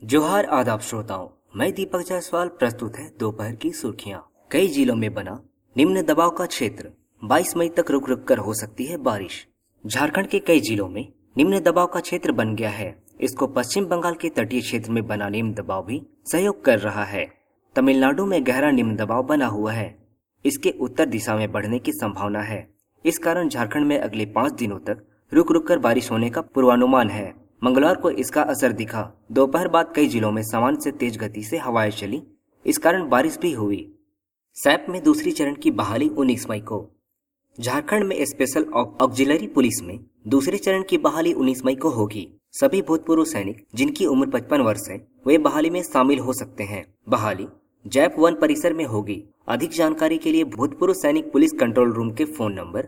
जोहार आदाब श्रोताओं, मैं दीपक जायसवाल। प्रस्तुत है दोपहर की सुर्खियां। कई जिलों में बना निम्न दबाव का क्षेत्र, 22 मई तक रुक रुक कर हो सकती है बारिश। झारखंड के कई जिलों में निम्न दबाव का क्षेत्र बन गया है। इसको पश्चिम बंगाल के तटीय क्षेत्र में बना निम्न दबाव भी सहयोग कर रहा है। तमिलनाडु में गहरा निम्न दबाव बना हुआ है। इसके उत्तर दिशा में बढ़ने की संभावना है। इस कारण झारखंड में अगले 5 दिनों तक रुक रुक कर बारिश होने का पूर्वानुमान है। मंगलवार को इसका असर दिखा। दोपहर बाद कई जिलों में सामान्य से तेज गति से हवाएं चली। इस कारण बारिश भी हुई। सैप में दूसरी चरण की बहाली 19 मई को। झारखंड में स्पेशल ऑक्सिलरी पुलिस में दूसरे चरण की बहाली 19 मई को होगी। सभी भूतपूर्व सैनिक जिनकी उम्र 55 वर्ष है वे बहाली में शामिल हो सकते हैं। बहाली जैप वन परिसर में होगी। अधिक जानकारी के लिए भूतपूर्व सैनिक पुलिस कंट्रोल रूम के फोन नंबर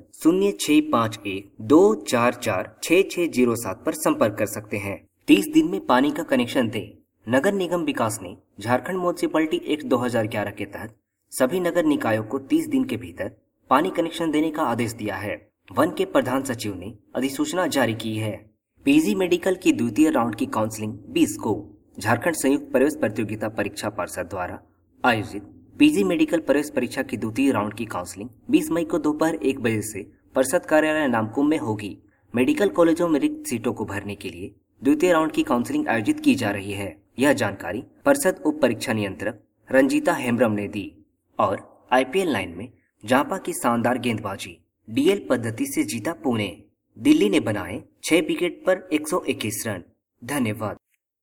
0651-244-6607 पर संपर्क कर सकते हैं। 30 दिन में पानी का कनेक्शन दे। नगर निगम विकास ने झारखंड म्युनिसिपैलिटी एक्ट 2011 के तहत सभी नगर निकायों को 30 दिन के भीतर पानी कनेक्शन देने का आदेश दिया है। वन के प्रधान सचिव ने अधिसूचना जारी की है। पीजी मेडिकल की द्वितीय राउंड की काउंसलिंग 20 को। झारखंड संयुक्त प्रवेश प्रतियोगिता परीक्षा परिषद द्वारा आयोजित पीजी मेडिकल प्रवेश परीक्षा की द्वितीय राउंड की काउंसलिंग 20 मई को दोपहर 1 बजे से परिषद कार्यालय नामकुम में होगी। मेडिकल कॉलेजों में रिक्त सीटों को भरने के लिए द्वितीय राउंड की काउंसलिंग आयोजित की जा रही है। यह जानकारी परिषद उप परीक्षा नियंत्रक रंजीता हेम्ब्रम ने दी। और आईपीएल 9 में जांपा की शानदार गेंदबाजी, डीएल पद्धति से जीता पुणे। दिल्ली ने बनाए 6 विकेट पर 121 रन। धन्यवाद।